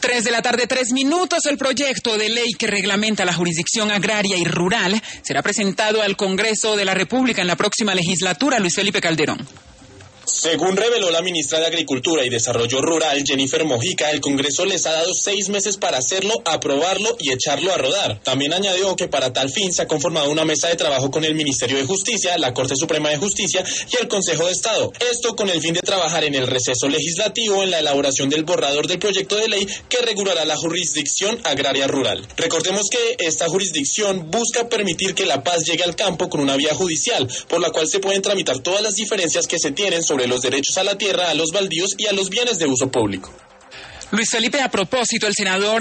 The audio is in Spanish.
3 de la tarde, 3 minutos. El proyecto de ley que reglamenta la jurisdicción agraria y rural será presentado al Congreso de la República en la próxima legislatura. Luis Felipe Calderón. Según reveló la ministra de Agricultura y Desarrollo Rural, Jennifer Mojica, el Congreso les ha dado 6 meses para hacerlo, aprobarlo y echarlo a rodar. También añadió que para tal fin se ha conformado una mesa de trabajo con el Ministerio de Justicia, la Corte Suprema de Justicia y el Consejo de Estado. Esto con el fin de trabajar en el receso legislativo en la elaboración del borrador del proyecto de ley que regulará la jurisdicción agraria rural. Recordemos que esta jurisdicción busca permitir que la paz llegue al campo con una vía judicial, por la cual se pueden tramitar todas las diferencias que se tienen sobre los derechos a la tierra, a los baldíos y a los bienes de uso público. Luis Felipe, a propósito, el senador